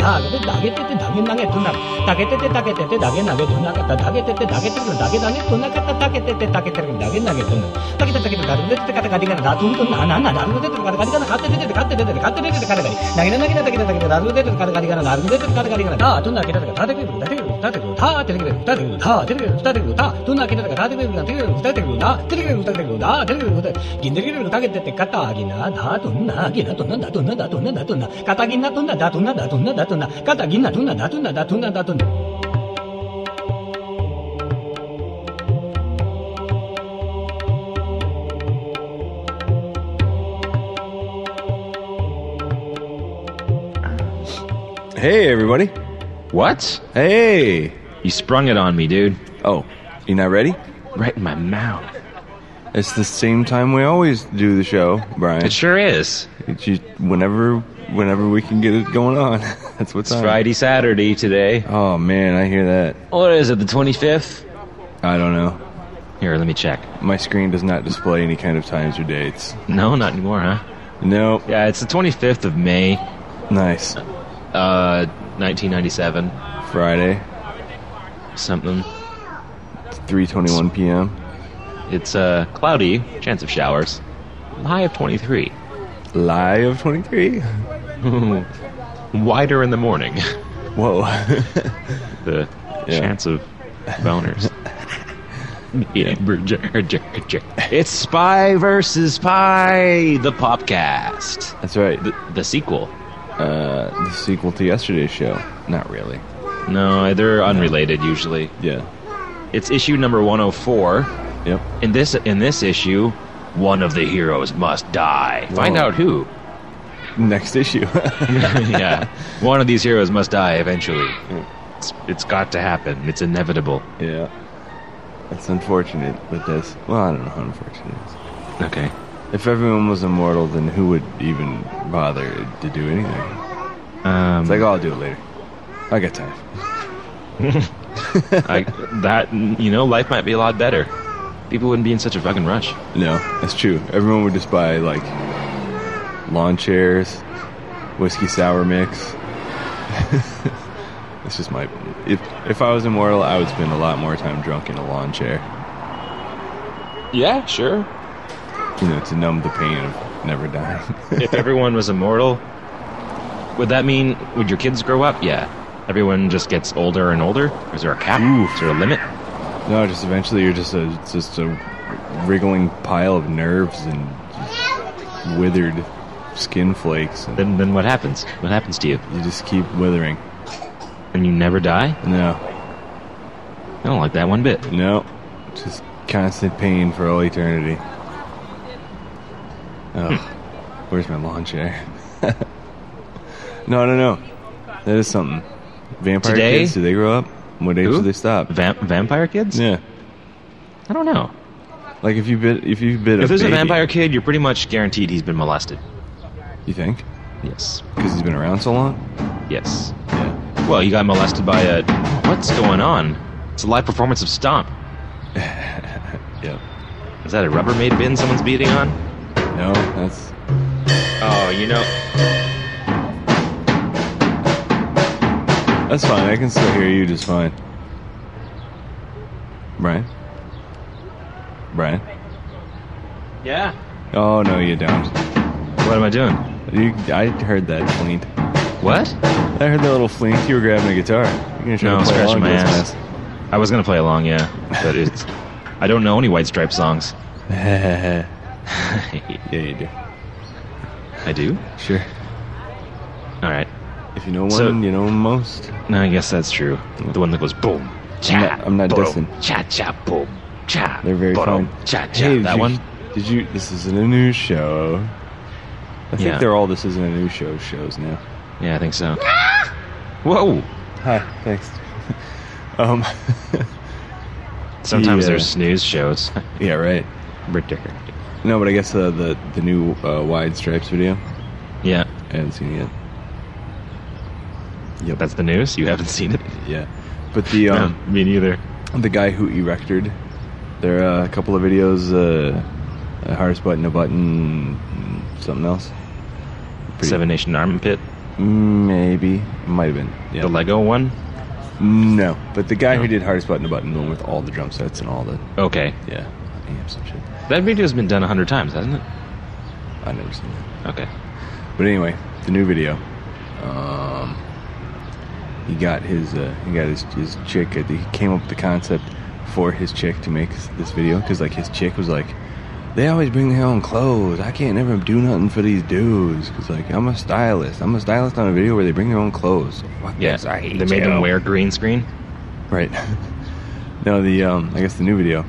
다 나게 때 나게 나게 두나 나게 때 나게 두나 나게 때 나게 두나 나게 때 나게 나게 두나 나게 때 가르데 때 가디가 나 둔도 나나 나르데 때 가디가 가때 때 가디가 나르데 때 가디가 나르데 때 가디가 나 두나 게 다 되게 다 두나 게 다 되게 긴들기를 타게 때 갔다 하기나 다 돈나 기나 돈나 까다기나 돈나 까다기나 돈나 Hey everybody. What? Hey. You sprung it on me, dude. Oh, you not ready? Right in my mouth. It's the same time we always do the show, Brian. It sure is. It's just whenever we can get it going on. That's what's It's on. Friday, Saturday today. Oh man, I hear that. What is it, the 25th? I don't know. Here, let me check. My screen does not display any kind of times or dates. No, not anymore, huh? No. Yeah, it's the 25th of May, Nice. 1997. Friday, Something. 3:21 p.m. It's cloudy, chance of showers. High of 23. Lie of 23. Wider in the morning. Whoa. The Yeah. chance of boners. It's Spy versus Pie, the Popcast. That's right. The sequel. The sequel to yesterday's show. Not really. No, they're unrelated usually. Yeah. It's issue number 104. Yep. In this issue, one of the heroes must die. Find Whoa. out who. Next issue. Yeah. One of these heroes must die eventually. It's got to happen. It's inevitable. Yeah. That's unfortunate, but that's... Well, I don't know how unfortunate it is. Okay. If everyone was immortal, then who would even bother to do anything? It's like, I'll do it later. I got time. Life might be a lot better. People wouldn't be in such a fucking rush. No, that's true. Everyone would just buy, like, lawn chairs, whiskey sour mix. It's just my... If I was immortal, I would spend a lot more time drunk in a lawn chair. Yeah, sure. To numb the pain of never dying. If everyone was immortal, would your kids grow up? Yeah. Everyone just gets older and older? Or is there a cap? Oof. Is there a limit? No, just eventually you're just a wriggling pile of nerves and withered skin flakes. And Then what happens? What happens to you? you just keep withering. And you never die? No, I don't like that one bit. no, just constant pain for all eternity. Oh, where's my lawn chair? No. That is something. Vampire Today? kids, do they grow up? What age Who? do they stop? Vampire kids? Yeah. I don't know. Like if you bit If there's a vampire kid, you're pretty much guaranteed he's been molested. You think? Yes. Because he's been around so long? Yes. Yeah. Well, you got molested by a... What's going on? It's a live performance of Stomp. Yeah. Is that a Rubbermaid bin someone's beating on? No, that's... Oh, That's fine. I can still hear you just fine. Brian? Yeah. Oh, no, you don't. What am I doing? I heard that fleet. What? I heard that little fleet. You were grabbing a guitar. You're gonna try No, to play scratching along my to this ass. I was gonna play along, yeah. But I don't know any White Stripes songs. mess. Yeah, you do. I do? Sure. Alright. If you know one, So- you know most. No, I guess that's true. The one that goes boom, cha, I'm not boom, dissing. cha, cha, boom, cha. They're very boom, fun. cha, cha. Hey, That one? This isn't a news show. I think Yeah. they're all This Isn't a News Show shows now. Yeah, I think so. Whoa! Hi, thanks. Sometimes Yeah. there's snooze shows. Yeah, right. Ridiculous. No, but I guess the new Wide Stripes video, Yeah. I haven't seen it yet. Yep. That's the news? You haven't seen it? Yeah. But the No, me neither. the guy who erected, there are a couple of videos, hardest button, a button, something else. Pretty- Seven Nation Armament Pit. Maybe. It might have been. Yeah. The Lego one? No, but the guy No. who did Hardest Button to Button, the one with all the drum sets and all the Okay. amps and shit. That video's been done 100 times, hasn't it? I've never seen that. Okay. But anyway, the new video. He got his chick. He came up with the concept for his chick to make this video because like his chick was like, they always bring their own clothes. I can't never do nothing for these dudes because like I'm a stylist. I'm a stylist on a video where they bring their own clothes. So fuck Yeah. this, I hate They made you. them wear green screen. Right. No, the I guess the new video.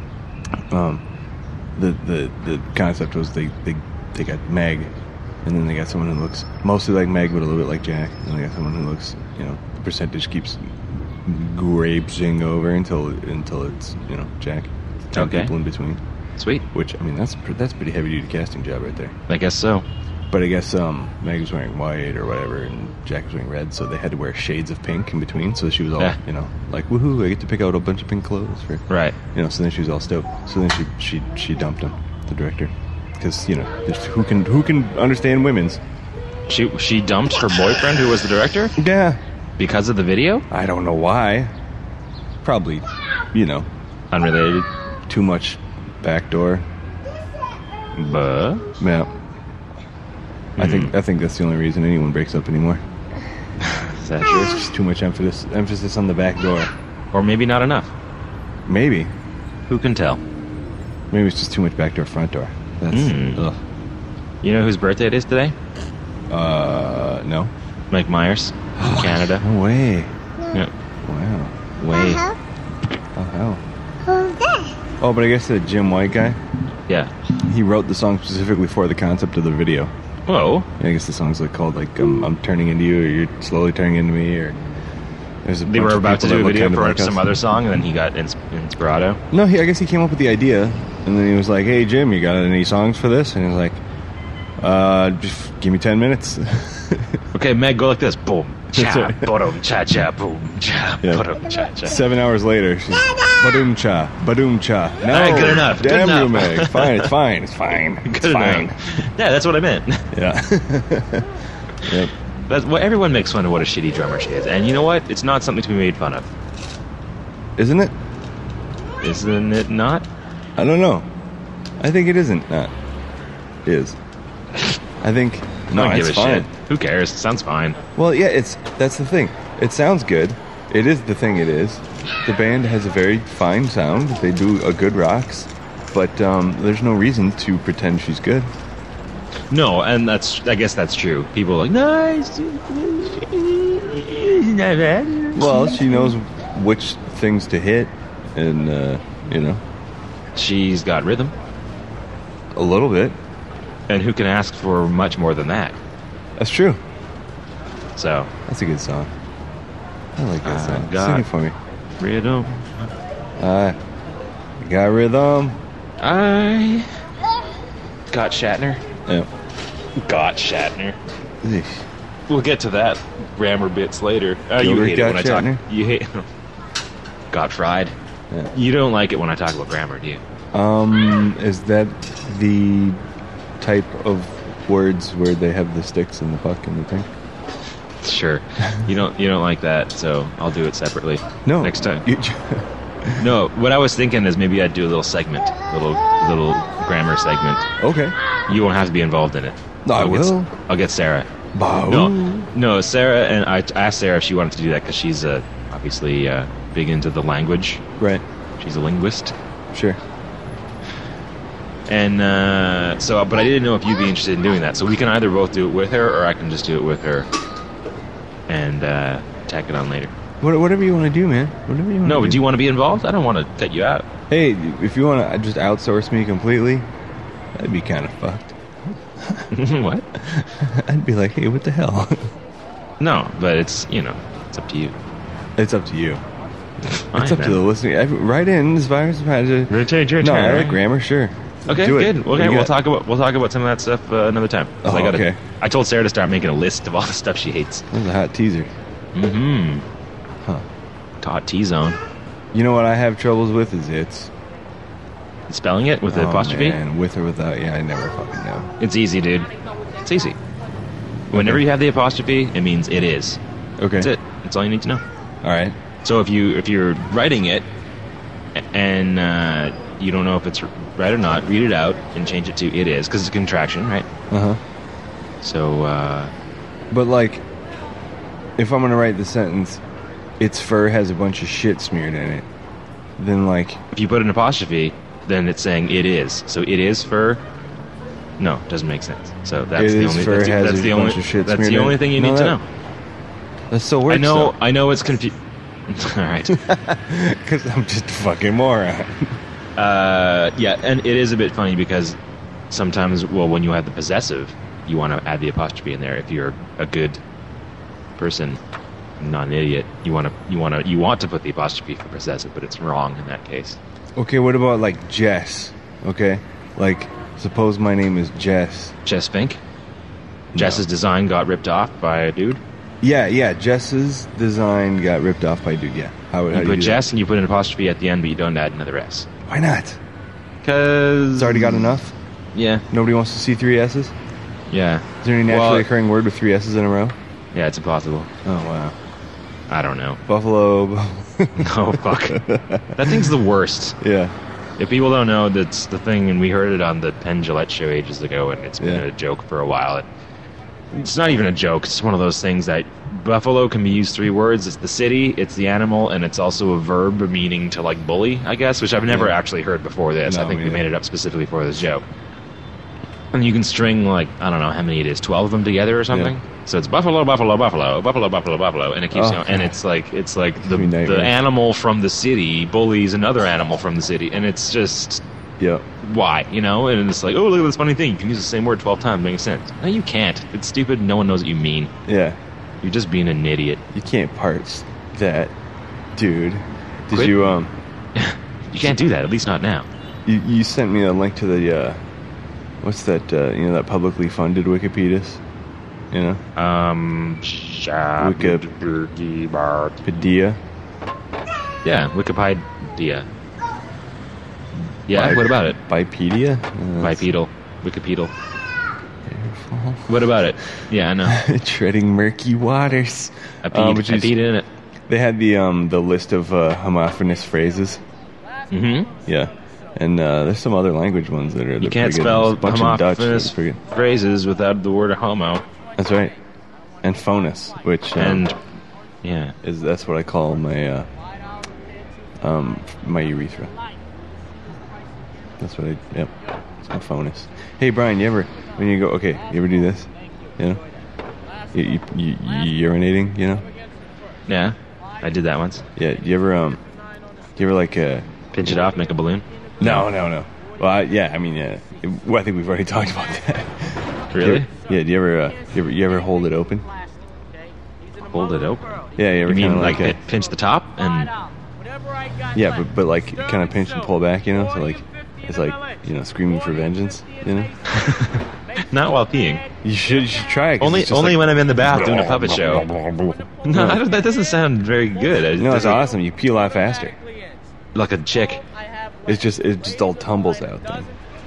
The concept was they got Meg, and then they got someone who looks mostly like Meg but a little bit like Jack, and then they got someone who looks, you know, the percentage keeps grapesing over until it's, you know, Jack. 10 Okay. people in between. Sweet. Which, I mean, that's pretty heavy duty casting job right there. I guess so. But I guess Meg was wearing white or whatever, and Jack was wearing red, so they had to wear shades of pink in between. So she was all, Yeah. you know, like, woohoo! I get to pick out a bunch of pink clothes for, Right. you know. So then she was all stoked. So then she dumped him, the director, because you know, who can understand women's? She dumped her boyfriend, who was the director, Yeah, because of the video. I don't know why. Probably, you know, Unrelated. too much backdoor. But Yeah. I think that's the only reason anyone breaks up anymore. is that true? It's just too much emphasis on the back door. Or maybe not enough. Maybe Who can tell? it's just too much back door, front door. That's ugh. You know whose birthday it is today? No. Mike Myers, in Canada. No way. Yeah. Wow. Way. Oh hell. Oh, but I guess the Jim White guy, Yeah. he wrote the song specifically for the concept of the video. Whoa. I guess the song's like called like I'm turning into you, or you're slowly turning into me, or there's a They bunch were of about to people do a that look video kind of for like some us. other song, and then he got Inspirato. No, I guess he came up with the idea, and then he was like, "Hey Jim, you got any songs for this?" And he was like, "Just give me 10 minutes." Okay, Meg, go like this. Boom. That's Cha. right. Boom. Cha cha. Boom. Cha. Yeah. Boom. Cha cha. 7 hours later, she's badoom cha, badoom cha. No, All right, good enough, good Damn you, enough. Meg. Fine, it's fine, it's fine, it's Good fine. enough. Yeah, that's what I meant. Yeah. Yep. That's what everyone makes fun of. What a shitty drummer she is, and you know what? It's not something to be made fun of, Isn't it? isn't it? Not. I don't know. I think it isn't. Not is. I think I no, don't give it's a fine. shit. Who cares? Sounds fine. Well, yeah, that's the thing. It sounds good. It is the thing. It is. The band has a very fine sound. They do a good rocks, but there's no reason to pretend she's good. No, and I guess that's true. People are like, nice. Not bad. Well, she knows which things to hit, and you know, She's got rhythm, a little bit. and who can ask for much more than that? That's true. So, That's a good song. I like that song. got- Sing it for me. rhythm. I got rhythm. I got Shatner. Yeah. Got Shatner. Eesh. We'll get to that grammar bits later. You Gilbert hate it when I got talk. Shatner? You hate. Got fried. Yeah. You don't like it when I talk about grammar, do you? Is that the type of words where they have the sticks and the puck and the thing? Sure. You don't like that, so I'll do it separately. No. Next time. You- No, what I was thinking is maybe I'd do a little segment, little grammar segment. okay. You won't have to be involved in it. No, I will. I'll get Sarah. Bow. No, Sarah, and I asked Sarah if she wanted to do that because she's obviously big into the language. Right. She's a linguist. Sure. And but I didn't know if you'd be interested in doing that. So we can either both do it with her, or I can just do it with her and tack it on later. Whatever you want to do, man. Whatever you want. No, to but do you want to be involved? I don't want to cut you out. Hey, if you want to just outsource me completely, that'd be kind of fucked. What? I'd be like, hey, what the hell? No, but it's up to you. It's up to you. Fine, It's up to the listener. Write in as far as Rotate your No, I turn. like grammar. Sure. Okay, Do it. good. What Okay, do you we'll got? talk about some of that stuff another time. 'Cause Oh, okay. I told Sarah to start making a list of all the stuff she hates. That was a hot teaser. Mm-hmm. Huh. Taught T-zone. You know what I have troubles with is it's. Spelling it with the apostrophe. Man, with or without. Yeah, I never fucking know. It's easy, dude. It's easy. Whenever you have the apostrophe, it means it is. Okay. That's it. That's all you need to know. All right. So if you're writing it and you don't know if it's right or not, read it out and change it to it is, because it's a contraction, right? Uh huh. So But like, if I'm gonna write the sentence, its fur has a bunch of shit smeared in it, then like, if you put an apostrophe, then it's saying it is. So it is fur. No, it doesn't make sense. So that's It the is only. fur That's, has that's a the bunch only. of shit That's smeared the in only it. thing you No, need to that- know. that still works. I know it's confused. All right. Because I'm just a fucking moron. Yeah, and it is a bit funny because sometimes, well, when you have the possessive, you want to add the apostrophe in there. If you're a good person, not an idiot, you want to put the apostrophe for possessive, but it's wrong in that case. Okay, what about like Jess? Okay, like suppose my name is Jess. Jess Fink. Jess's design got ripped off by a dude. Yeah. Jess's design got ripped off by a dude. Yeah. How You do you put do Jess and you put an apostrophe at the end, but you don't add another S. that? Why not? Because It's already got enough. Yeah, Nobody wants to see 3 S's. yeah. Is there any naturally occurring word with 3 S's in a row? Yeah, it's impossible. Oh wow. I don't know. Buffalo. Oh fuck, that thing's the worst. Yeah. If people don't know, that's the thing, and we heard it on the Penn Jillette show ages ago, and it's been Yeah. a joke for a while. It's not even a joke. It's one of those things that buffalo can be used 3 words. It's the city, it's the animal, and it's also a verb meaning to like bully, I guess, which I've never Yeah. actually heard before this. No, I think me we neither. made it up specifically for this joke. And you can string like, I don't know how many it is, 12 of them together or something. Yeah. So it's buffalo, buffalo, buffalo, buffalo, buffalo, buffalo, and it keeps Oh, going. And God. it's like the me nightmares. animal from the city bullies another animal from the city, and it's just Yep. why, you know? And it's like, oh, look at this funny thing. You can use the same word 12 times, makes sense. No, you can't. It's stupid. No one knows what you mean. Yeah. You're just being an idiot. You can't parse that, dude. Did Quit. you You can't do that. At least not now. you sent me a link to the what's that that publicly funded Wikipedia? You know? Pedia. Yeah, Wikipedia. Yeah, Bi- what about it? Bipedia? Bipedal. Wikipedia. What about it? Yeah, I know. Treading murky waters. I peed in it. They had the list of homophonous phrases. Mm-hmm. Yeah. And there's some other language ones that are You can't pretty good. spell There's a bunch of Dutch that's homophonous pretty good. phrases without the word homo. That's right. And phonous, which And, yeah. that's what I call my my urethra. That's what yep. It's my phonous. Hey Brian, you ever when you go you ever do this? You know? You urinating, you know? Yeah, I did that once. Yeah, you ever like Pinch it off, make a balloon. No. Well, I mean, yeah. Well, I think we've already talked about that. Really? Yeah. Do you ever hold it open? Hold it open. Yeah. You ever You mean kind of like pinch the top and... yeah, but like kind of pinch and pull back, you know? So like it's like screaming for vengeance, you know? Not while peeing. You should try it. 'cause it's just Only like, when I'm in the bath doing a puppet show. No, that doesn't sound very good. No, it's awesome. You pee a lot faster. Like a chick. It just all tumbles out then.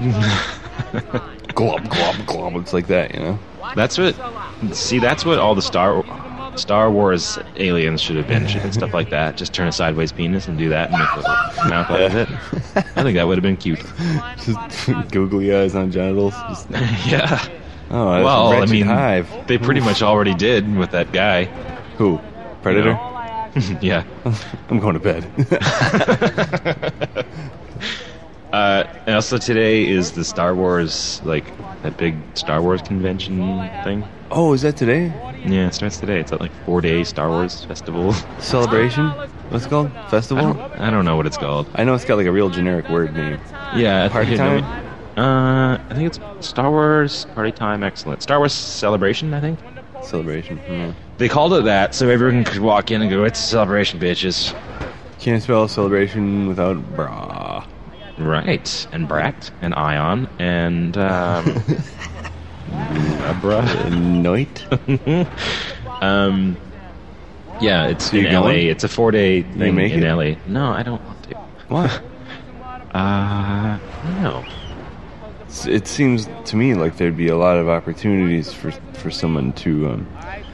Glub glub glub. It's like that, you know? That's what all the Star Wars aliens should have been. Stuff like that. Just turn a sideways penis and do that and make a little mouth out of it. I think that would have been cute. Just googly eyes on genitals. Just, Yeah. oh, that's Well, a I wretched mean, hive. they pretty much already did with that guy. Who? Predator? You know? Yeah. I'm going to bed. And also today is the Star Wars, like, that big Star Wars convention thing. Oh, is that today? Yeah, it starts today. It's at like 4-day Star Wars festival. Celebration? What's it called? Festival? I don't know what it's called. I know it's got like a real generic word name. Yeah, Party time? I think it's Star Wars Party Time Excellent. Star Wars Celebration, I think. Celebration. They called it that so everyone could walk in and go, "It's a celebration, bitches." Can't spell celebration without bra. Right. And Brat and Ion and Abra. Noit? Yeah, it's So in you LA. going? It's a 4-day thing make in it? LA. No, I don't want to. What? No. it seems to me like there'd be a lot of opportunities for someone to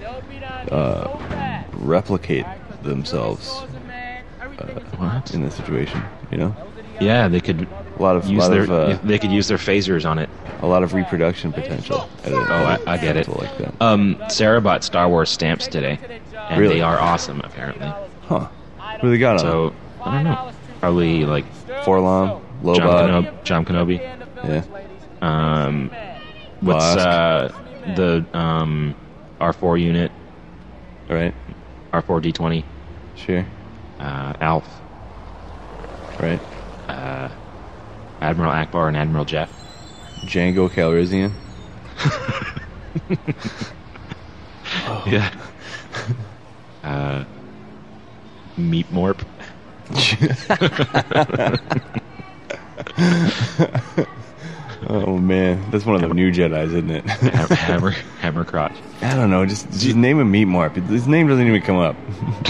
replicate themselves What? in this situation. You know, Yeah, they could a lot of they could use their phasers on it. a lot of reproduction potential. I get it. Like that. Sarah bought Star Wars stamps today, and Really? they are awesome apparently. Huh? What do they got on? So I don't know. Probably like Forlom, Lobot. John Kenobi. Yeah. What's Bosk. the R4 unit? Right. R4D20. Sure. Alf. Right. Admiral Akbar and Admiral Jeff. Django Calrissian. Yeah. Meat Morp. Oh man, that's one of the new Jedi's, isn't it? Hammer Crotch. I don't know. Just name him Meat Marp. His name doesn't even come up.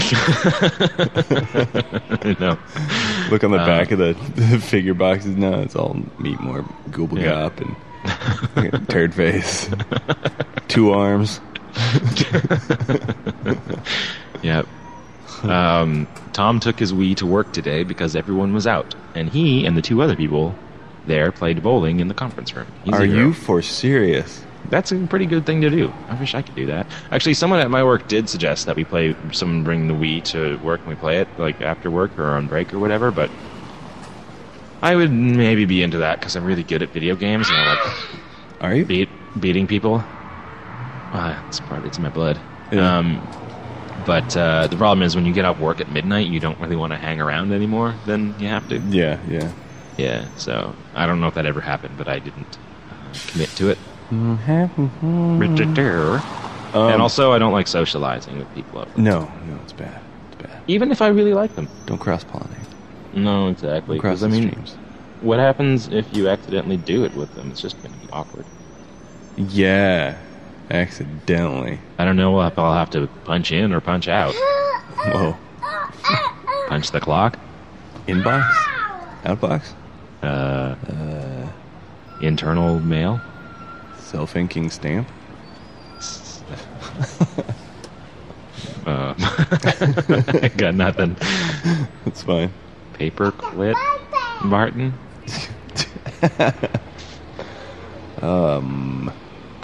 No. Look on the back of the figure boxes now. It's all Meat Marp, Gooble Yeah. Gop, and Turd Face, 2 arms. Yep. Tom took his Wii to work today because everyone was out, and he and the 2 other people there played bowling in the conference room. He's a Are hero. you for serious? That's a pretty good thing to do. I wish I could do that. Actually, someone at my work did suggest that someone bring the Wii to work and we play it, like after work or on break or whatever, but I would maybe be into that because I'm really good at video games and I like Are you? beating people. It's in my blood. Yeah. But the problem is when you get off work at midnight, you don't really want to hang around anymore than you have to. Yeah. Yeah, so I don't know if that ever happened, but I didn't commit to it. Mm-hmm. And also, I don't like socializing with people over. No, it's bad. It's bad. Even if I really like them. Don't cross-pollinate. No, exactly. Don't cross 'Cause, the I mean, streams. what happens if you accidentally do it with them? It's just going to be awkward. Yeah, accidentally. I don't know if I'll have to punch in or punch out. Whoa. Punch the clock? Inbox? Outbox? Internal mail? Self-inking stamp? I got nothing. That's fine. Paperclip? Martin? Home.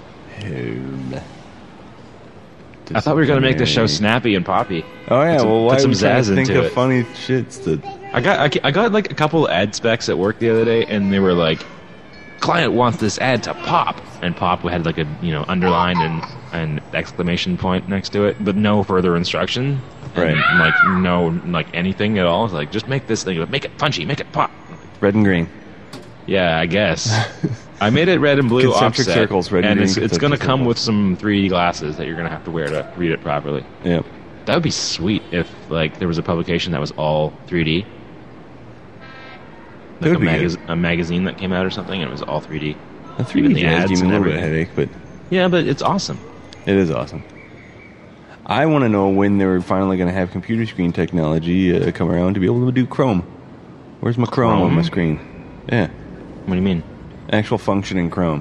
I thought we were going to make the show snappy and poppy. Oh yeah, well why put some are we trying zazz to think into of it. funny shits to... I got like a couple ad specs at work the other day, and they were like, "Client wants this ad to pop," and pop had like a underline and exclamation point next to it, but no further instruction. Right. And, like no anything at all. It's like just make this thing, make it punchy, make it pop. Red and green. Yeah, I guess. I made it red and blue Concentric offset, circles, red and and green it's going to concentric come circles. with some 3D glasses that you're going to have to wear to read it properly. Yep. That would be sweet if like there was a publication that was all 3D. That would be good. A magazine that came out or something, and it was all 3D. The 3D Even the does ads give me a and little bit of everything. headache, but Yeah, but it's awesome. it is awesome. I want to know when they're finally going to have computer screen technology come around to be able to do Chrome. Where's my Chrome on my screen? Yeah. What do you mean? Actual functioning Chrome.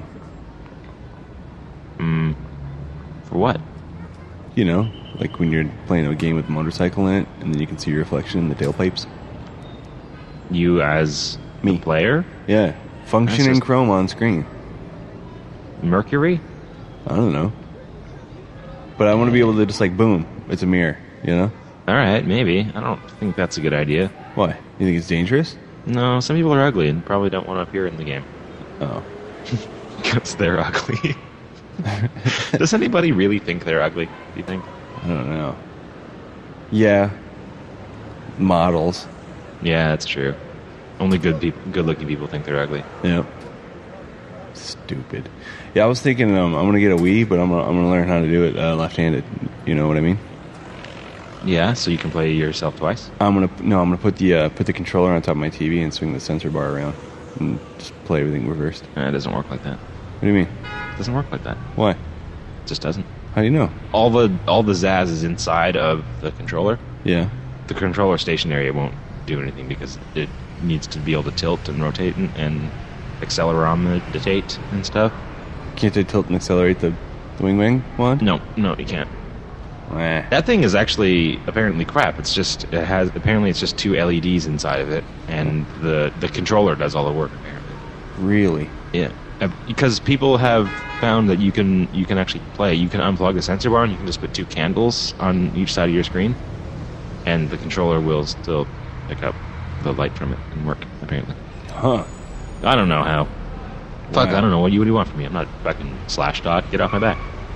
For what? You know, like when you're playing a game with a motorcycle in it, and then you can see your reflection in the tailpipes. You as Me. the player? Yeah. Functioning just- Chrome on screen. Mercury? I don't know. But I want to be able to just like, boom, it's a mirror, you know? All right, maybe. I don't think that's a good idea. Why? You think it's dangerous? No, some people are ugly and probably don't want to appear in the game Oh. because they're ugly. Does anybody really think they're ugly? Do you think? I don't know. Yeah. Models. Yeah, that's true. Only good-looking people think they're ugly. Yep. Stupid. Yeah, I was thinking I'm gonna get a Wii, but I'm gonna learn how to do it left-handed. You know what I mean? Yeah, so you can play yourself twice. I'm gonna put the controller on top of my TV and swing the sensor bar around and just play everything reversed. It doesn't work like that. What do you mean? It doesn't work like that. Why? It just doesn't. How do you know? All the zazz is inside of the controller. Yeah. The controller station area won't do anything because it needs to be able to tilt and rotate and accelerometate and stuff. Can't they tilt and accelerate the wing one? No, you can't. Eh. That thing is actually apparently crap. It's just two LEDs inside of it, and the controller does all the work apparently. Really? Yeah, because people have found that you can actually play. You can unplug the sensor bar and you can just put 2 candles on each side of your screen, and the controller will still pick up the light from it and work apparently. Huh. I don't know how. Fuck, Wow. I don't know. What do you want from me? I'm not fucking Slashdot. Get off my back.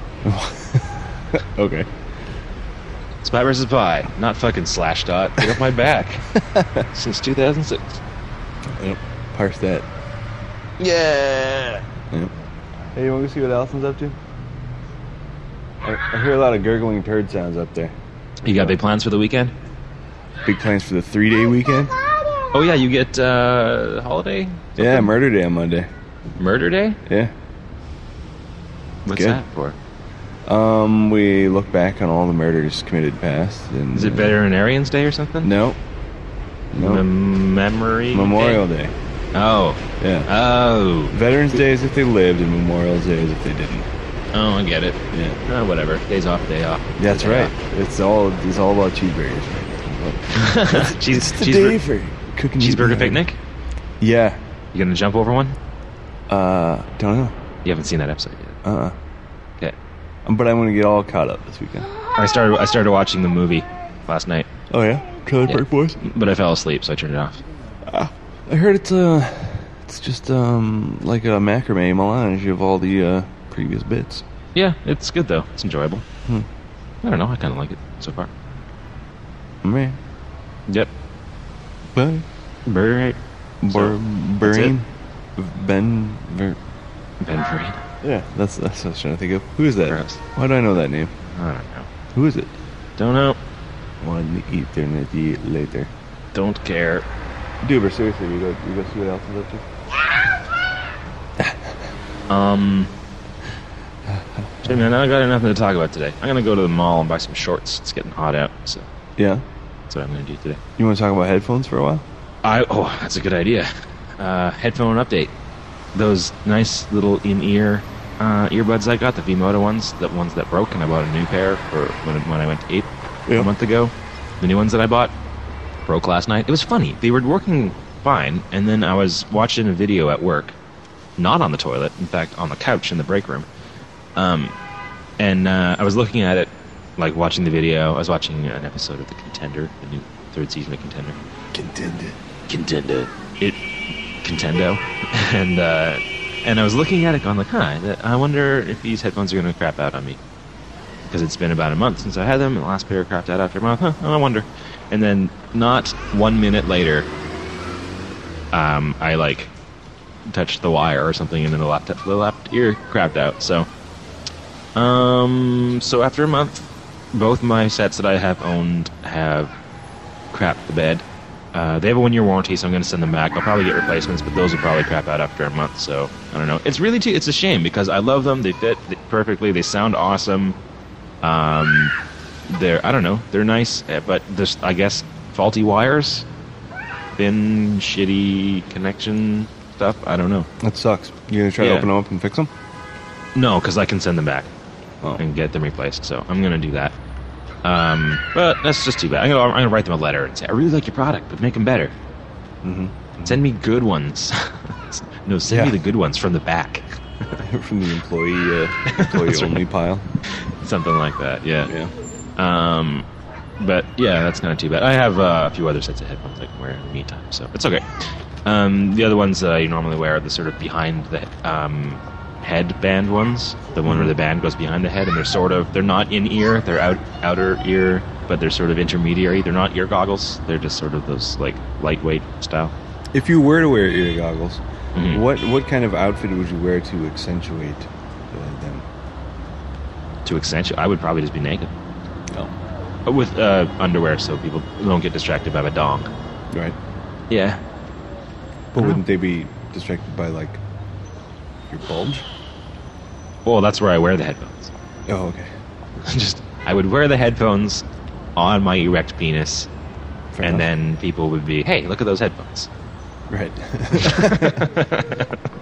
Okay. Spy vs. Pie. Not fucking Slashdot. Get off my back. Since 2006. Yep. Parse that. Yeah. Yep. Hey, you want to see what Allison's up to? I hear a lot of gurgling turd sounds up there. You got big plans for the weekend? Big plans for the 3-day weekend? Oh yeah, you get holiday? Yeah, Murder Day on Monday. Murder Day? Yeah. What's Good. that for? We look back on all the murders committed past. And, Is it Veterinarian's Day or something? No. No. Memory Memorial Day? Day. Oh. Yeah. Oh. Veterans Day is if they lived, and Memorial Day is if they didn't. Oh, I get it. Yeah. Whatever. Days off, day off. That's Day right. off. It's all about cheeseburgers. Cheese, It's the day for cooking cheeseburger cheeseburger. picnic? Yeah. You gonna jump over one? Don't know. You haven't seen that episode yet. Okay. But I'm gonna get all caught up this weekend. I started watching the movie last night, Oh yeah, Trailer Yeah. Park Boys. but I fell asleep, so I turned it off. I heard it's just like a macrame melange of all the previous bits. Yeah, it's good though. It's enjoyable. Hmm. I don't know. I kind of like it so far. Man, Yep. but Right. Bureen, Ben. Ben Vereen. Yeah, that's what I was trying to think of. Who is that? Perhaps. Why do I know that name? I don't know. Who is it? Don't know. One eternity later. Don't care. Duber, seriously, you go see what else is up to? Hey man, I got nothing to talk about today. I'm gonna go to the mall and buy some shorts. It's getting hot out, so Yeah. that's what I'm gonna do today. You want to talk about headphones for a while? That's a good idea. Headphone update. Those nice little in-ear earbuds I got, the V-Moto ones, the ones that broke, and I bought a new pair for when I went to Ape Yeah. a month ago. The new ones that I bought broke last night. It was funny. They were working fine, and then I was watching a video at work, not on the toilet, in fact, on the couch in the break room. I was looking at it, like watching the video. I was watching an episode of The Contender, the new 3rd season of Contender. Contender. Contendo. And I was looking at it going like, I wonder if these headphones are going to crap out on me. Because it's been about a month since I had them, and the last pair crapped out after a month. I wonder. And then not 1 minute later, I like touched the wire or something, and then the left ear crapped out. So after a month, both my sets that I have owned have crapped the bed. They have a 1-year warranty, so I'm going to send them back. I'll probably get replacements, but those will probably crap out after a month. So I don't know. It's really it's a shame because I love them. They fit perfectly. They sound awesome. I don't know. They're nice, but there's, I guess, faulty wires, thin, shitty connection stuff. I don't know. That sucks. You gonna try to Yeah. open them up and fix them? No, because I can send them back Oh. and get them replaced. So I'm going to do that. But that's just too bad. I'm gonna write them a letter and say, I really like your product, but make them better. Mm-hmm. Send me good ones. No, send me Yeah. the good ones from the back. From the employee That's only right. pile. Something like that, yeah. Yeah. But yeah, that's kind of too bad. I have a few other sets of headphones I can wear in the meantime, so it's okay. The other ones you normally wear are the sort of behind the headband ones, the one where the band goes behind the head, and they're not in ear, they're outer ear, but they're sort of intermediary. They're not ear goggles. They're just sort of those like lightweight style. If you were to wear ear goggles, Mhm. what kind of outfit would you wear to accentuate them? To accentuate, I would probably just be naked Oh. with underwear, so people don't get distracted by my dong. Right. Yeah. But wouldn't they be distracted by, like, your bulge? Well, that's where I wear the headphones. Oh, okay. I would wear the headphones on my erect penis, Fair and enough. then people would be, hey, look at those headphones. Right.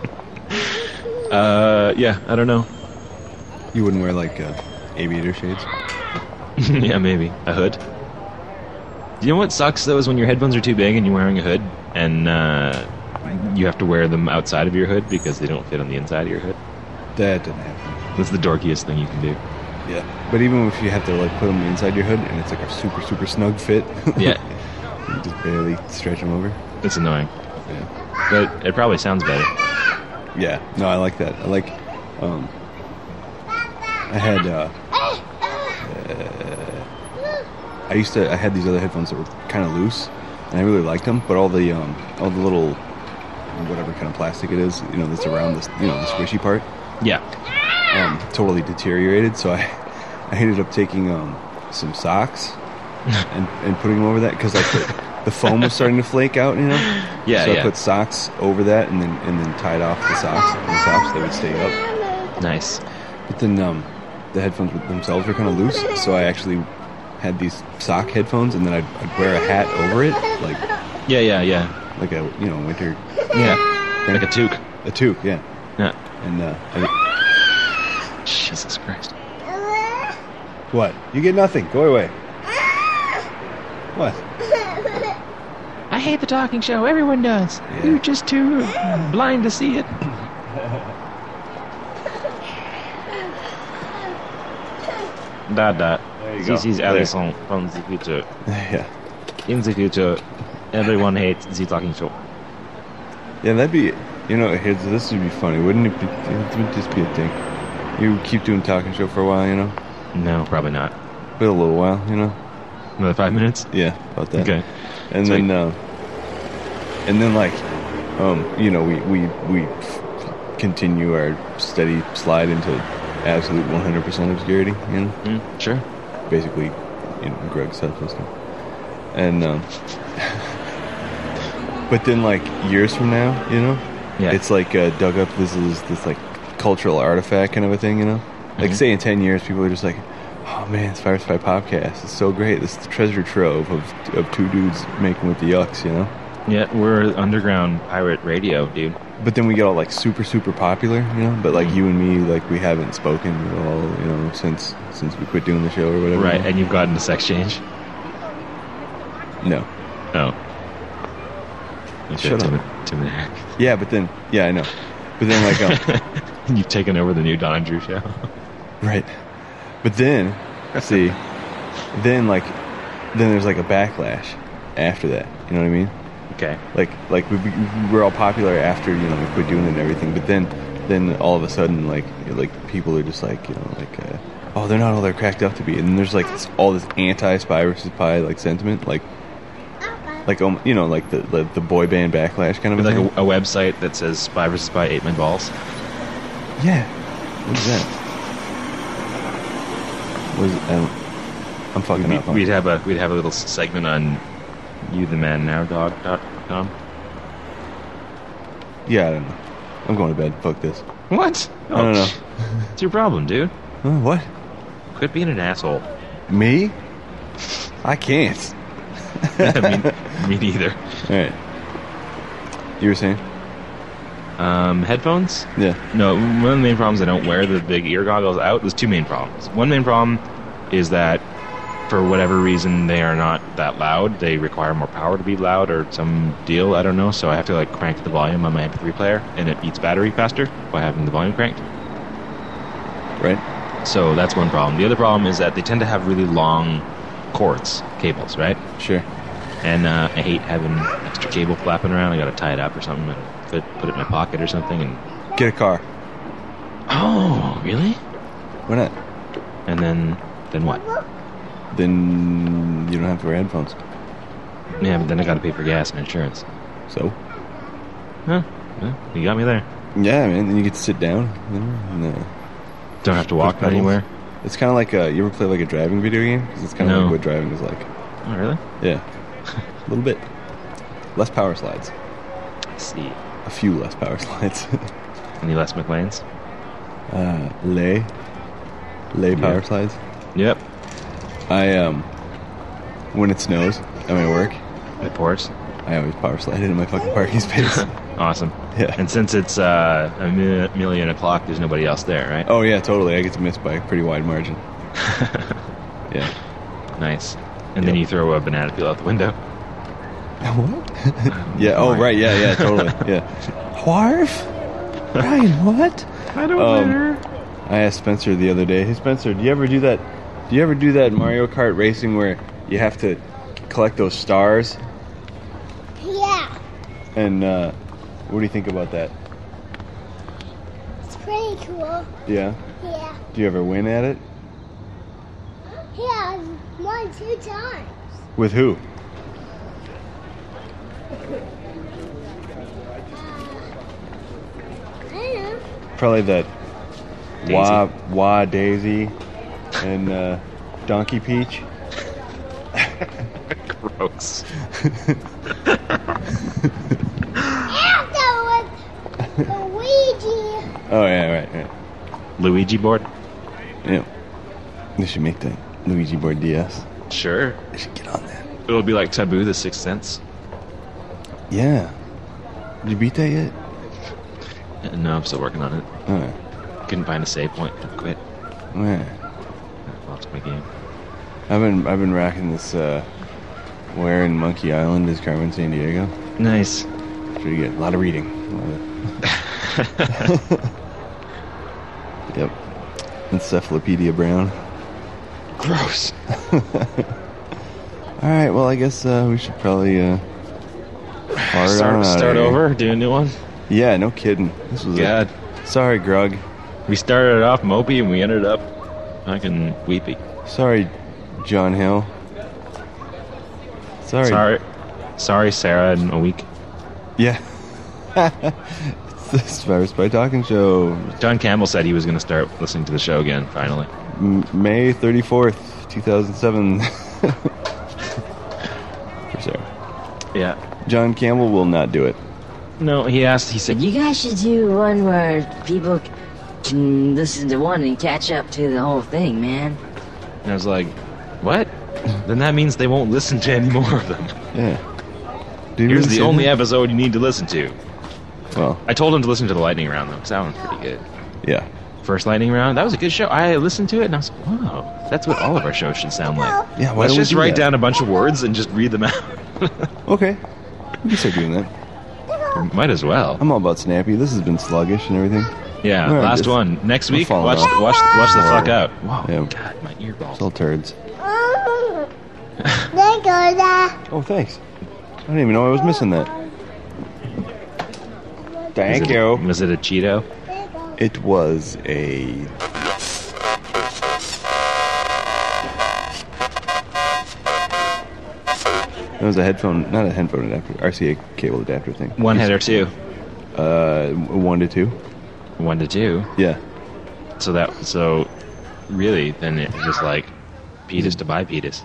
Yeah, I don't know. You wouldn't wear like aviator shades? Yeah, maybe a hood. You know what sucks though is when your headphones are too big and you're wearing a hood, and you have to wear them outside of your hood because they don't fit on the inside of your hood. That doesn't happen. That's the dorkiest thing you can do. Yeah. But even if you have to like put them inside your hood and it's like a super, super snug fit. Yeah, You just barely stretch them over. it's annoying, Yeah. but it probably sounds better. Yeah. No, I like that. I like, I had, I had these other headphones that were kind of loose, and I really liked them, but all the little, whatever kind of plastic it is, that's around this, the squishy part, Yeah, totally deteriorated. So I ended up taking some socks and putting them over that because like the foam was starting to flake out, Yeah, So yeah. I put socks over that and then tied off the socks and the tops. They would stay up. nice. But then the headphones themselves were kind of loose, so I actually had these sock headphones, and then I'd wear a hat over it, like Yeah. like a winter Yeah, thing. like a toque. A toque, yeah. Yeah. And Jesus Christ. what? You get nothing. Go away. What? I hate the talking show. Everyone does. Yeah. You're just too blind to see it. Dada. There you go. This is There. Alison from the future. Yeah. In the future, everyone hates the talking show. Yeah, that'd be. This would be funny, wouldn't it? It would just be a thing. You keep doing talking show for a while, No, probably not. but a little while, Another 5 minutes? Yeah, about that. Okay. And Sweet. then like, we continue our steady slide into absolute 100% obscurity, Sure. basically, Greg Sutcliffe. And but then like years from now, Yeah. it's like dug up this like cultural artifact kind of a thing, Like say in 10 years, people are just like, oh man, it's Fire Spy Podcast. It's so great. This is the treasure trove of two dudes making with the yucks, Yeah, we're underground pirate radio, dude. But then we get all like super, super popular, But like you and me, like we haven't spoken at all, since we quit doing the show or whatever. Right, and you've gotten the sex change? No. Oh. Okay, Shut up. Tim and Eric. Yeah, but then, yeah, I know. But then like, You've taken over the new Don and Drew show. right. But then, see, then there's like a backlash after that. You know what I mean? Okay. Like we're all popular after we quit doing it and everything. But then all of a sudden like people are just like oh, they're not all they're cracked up to be. And then there's like all this anti-Spy versus Pie like sentiment like the boy band backlash kind of Like thing. a website that says Spy vs. Spy ate my balls. Yeah. What is that? I'm fucking up. Huh? We'd have a little segment on youthemannowdog.com. Yeah, I don't know. I'm going to bed. Fuck this. What? I don't know. It's your problem, dude. What? Quit being an asshole. Me? I can't. Me neither. All right. You were saying? Headphones? Yeah. No, one of the main problems I don't wear the big ear goggles out. There's two main problems. One main problem is that for whatever reason they are not that loud. They require more power to be loud or some deal. I don't know. So I have to like crank the volume on my MP3 player, and it eats battery faster by having the volume cranked. Right. So that's one problem. The other problem is that they tend to have really long cords, cables, right? Sure. And I hate having extra cable flapping around. I got to tie it up or something, and put it in my pocket or something. And Get a car. oh, really? Why not? And then what? Then you don't have to wear headphones. Yeah, but then I got to pay for gas and insurance. So? Huh? Well, you got me there. Yeah, man. Then you get to sit down. And, Don't have to walk pedals. anywhere. It's kind of like you ever play like a driving video game? Because it's kind of No. like what driving is like. Oh, really? Yeah. A little bit. Less power slides. Let's see. A few less power slides. Any Les McLean's? Lay Yeah. power slides. Yep. When it snows at my work, At Ports. I always power slide into my fucking parking space. Awesome. Yeah. And since it's million o'clock, there's nobody else there, right? Oh yeah, totally. I get to miss by a pretty wide margin. Yeah. Nice. And then you throw a banana peel out the window. What? Yeah. Oh right. Yeah. Totally. Yeah. Wharf? Ryan, what? I don't know. I asked Spencer the other day. Hey Spencer, do you ever do that? Do you ever do that Mario Kart racing where you have to collect those stars? Yeah, And what do you think about that? it's pretty cool. Yeah. Yeah. Do you ever win at it? Yeah, I've won 2 times. With who? I don't know. Probably that Daisy. Wah Daisy and Donkey Peach. Gross. After with Luigi. Oh yeah, right. Luigi board? Yeah. They should make that Luigi board DS. Sure. They should get on that. It'll be like Taboo, the Sixth Sense. Yeah. Did you beat that yet? No, I'm still working on it. Alright. Couldn't find a save point. Quit. Yeah. Lost my game. I've been racking this Where in Monkey Island is Carmen San Diego? Nice. Pretty good. A lot of reading. Yep. Encyclopedia Brown. Gross. Alright, well I guess we should probably Start over? Do a new one? Yeah, no kidding. This was God. Sorry, Grug. We started off mopey and we ended up fucking weepy. Sorry, John Hill. Sorry, Sarah, in a week. Yeah. It's the Spiders by Talking Show. John Campbell said he was going to start listening to the show again, finally. May 34th, 2007. For Sarah. Yeah. John Campbell will not do it. No, he said, You guys should do one where people can listen to one and catch up to the whole thing, man. and I was like, what? Then that means they won't listen to any more of them. Yeah. Did you Here's really the say only that? episode you need to listen to. Well, I told him to listen to the lightning round, though, because that one's pretty good. yeah. First lightning round, that was a good show. I listened to it, and I was like, wow, that's what all of our shows should sound like. Yeah, why Let's don't we just do write that? down a bunch of words and just read them out. Okay. We can start doing that. Might as well. I'm all about Snappy. This has been sluggish and everything. Yeah, All right, last just- one. Next we're week, falling watch off. the fuck out. Wow, Yeah. God, my earballs. It's all turds. There you go, Dad. Oh, thanks. I didn't even know I was missing that. Thank you. Was it a Cheeto? There you go. It was a... It was a headphone, not a headphone adapter, RCA cable adapter thing. One head or two? 1 to 2. 1 to 2. Yeah. So really, then it's just like Petus to buy Petus.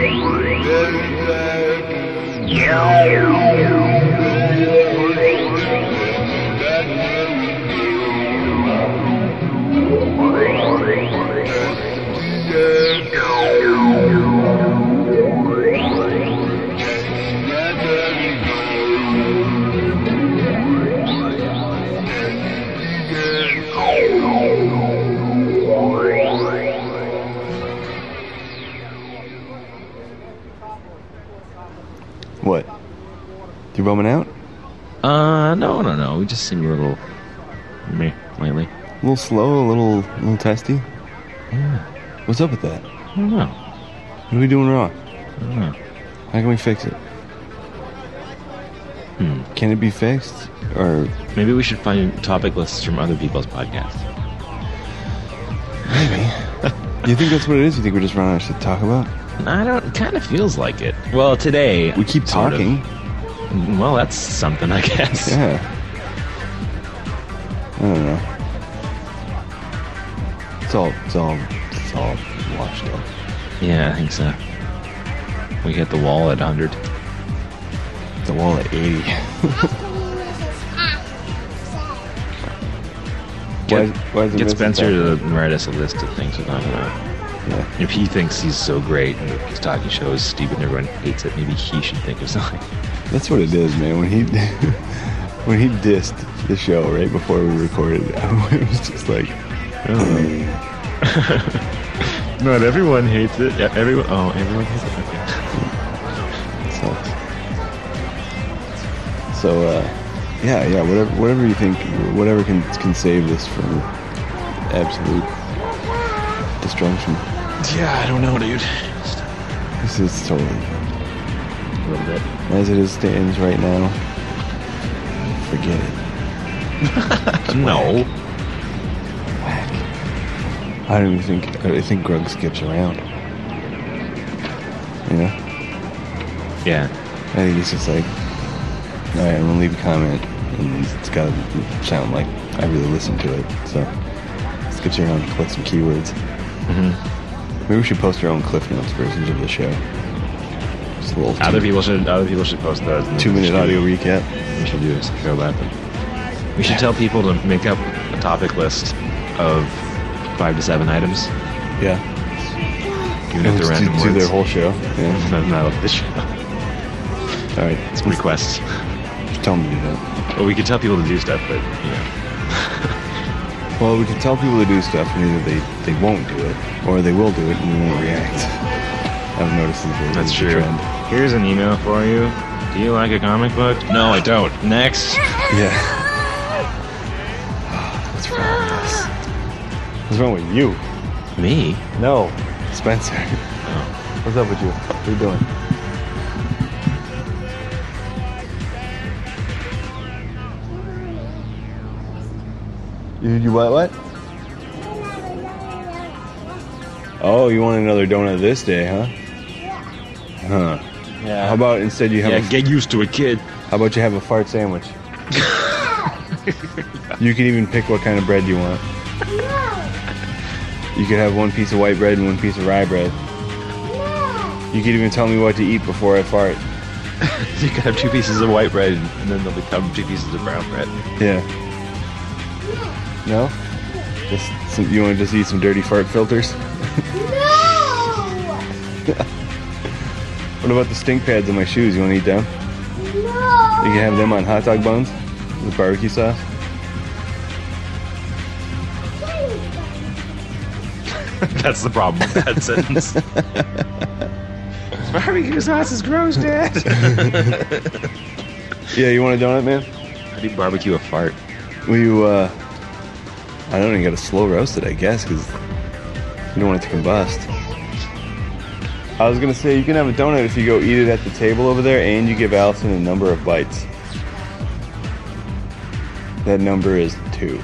What? You bumming out? No. We just seem a little meh lately. A little slow, a little testy? Yeah. What's up with that? I don't know. What are we doing wrong? I don't know. How can we fix it? Can it be fixed? Or Maybe we should find topic lists from other people's podcasts. do you think that's what it is? You think we're just running out of shit to talk about? I don't. It kind of feels like it. Well, today We keep sort of. talking. Well, that's something, I guess. Yeah. I don't know. It's all washed up. Yeah, I think so. We hit the wall at 100. The wall at 80. Why is it Get missing Spencer that? to write us a list of things to talk about. Yeah. If he thinks he's so great and his talking show is stupid and everyone hates it, maybe he should think of something. That's what it is, man. When he when he dissed the show right before we recorded, it was just like, I don't know. Not everyone hates it. Yeah, everyone hates it. Okay. Sucks. So, yeah, whatever you think, whatever can save this from absolute destruction. Yeah, I don't know, dude. This is totally, A little bit. as it stands right now, forget it. No. Whack. I don't even think, I think Grug skips around. You know? Yeah. I think it's just like, alright, I'm gonna leave a comment, and it's gotta sound like I really listened to it, so skips around, collect some keywords. Mm-hmm. Maybe we should post our own Cliff Notes versions of the show. Just a little Other people should post those. 2-minute audio recap. We should do a show about them. We should tell people to make up a topic list of 5 to 7 items. Yeah. Even if they're random do words. their whole show. Yeah. Not the show. Alright. It's requests. Just tell them to do that. Well, we could tell people to do stuff, but you know. Well, we can tell people to do stuff, and either they won't do it, or they will do it and we won't react. I've noticed That's the true. trend. Here's an email for you. Do you like a comic book? No, I don't. Next. Yeah. What's wrong with us? What's wrong with you? Me? No. Spencer. Oh. What's up with you? What are you doing? You what? Oh, you want another donut this day, huh? Huh. Yeah. How about instead you have Yeah, get used to it, kid. how about you have a fart sandwich? You can even pick what kind of bread you want. You could have one piece of white bread and one piece of rye bread. You could even tell me what to eat before I fart. You could have 2 pieces of white bread, and then they'll become 2 pieces of brown bread. Yeah. No? You want to just eat some dirty fart filters? What about the stink pads on my shoes? You want to eat them? You can have them on hot dog buns with barbecue sauce. That's the problem with that sentence. Barbecue sauce is gross, Dad. Yeah, you want a donut, man? How do you barbecue a fart? Will you, I don't know, you gotta slow roast it, I guess, because you don't want it to combust. I was gonna say, you can have a donut if you go eat it at the table over there, and you give Allison a number of bites. That number is 2.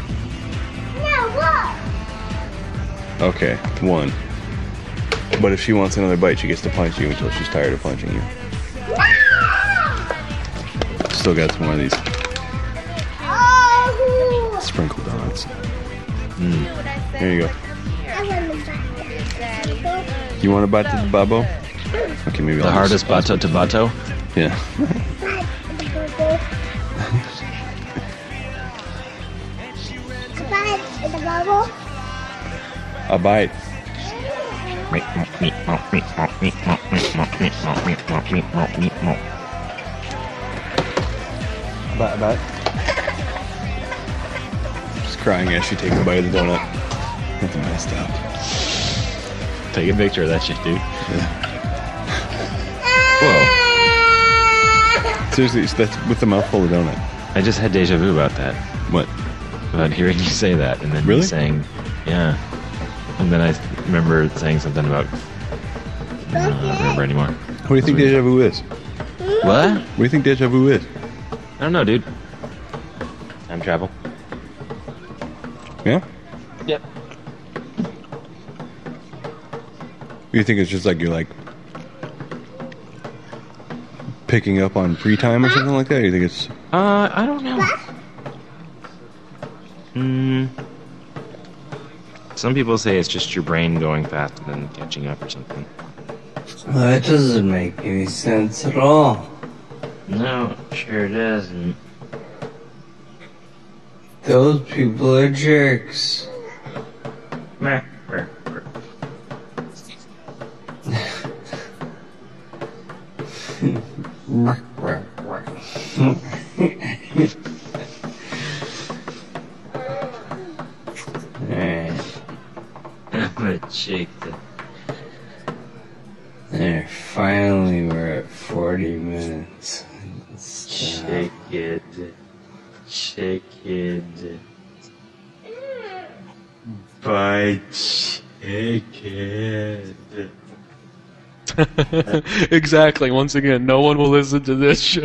Okay, 1. But if she wants another bite, she gets to punch you until she's tired of punching you. Still got some more of these sprinkle donuts. There you go. You want a bite to the babo? Okay, maybe The I'll hardest bato to bato? Yeah. A bite. A bite. Just crying as she takes a bite of the donut. That's messed up. Take a picture of that shit, dude. Whoa. Seriously, that's with the mouthful of donut. I just had deja vu about that. What? About hearing you say that, and then Really? me saying, yeah. And then I remember saying something about, I don't remember anymore. What do you think deja vu is? What? What do you think deja vu is? I don't know, dude. Time travel. Yeah? Yep. You think it's just like you're like picking up on pre-time or something like that? Or you think it's I don't know. Some people say it's just your brain going faster than catching up or something. That doesn't make any sense at all. No, sure doesn't. Those people are jerks. Meh, meh, meh. Shake it. There, finally we're at 40 minutes. Stop. Shake it. Shake it. Bite. Shake it. Exactly. Once again, no one will listen to this show.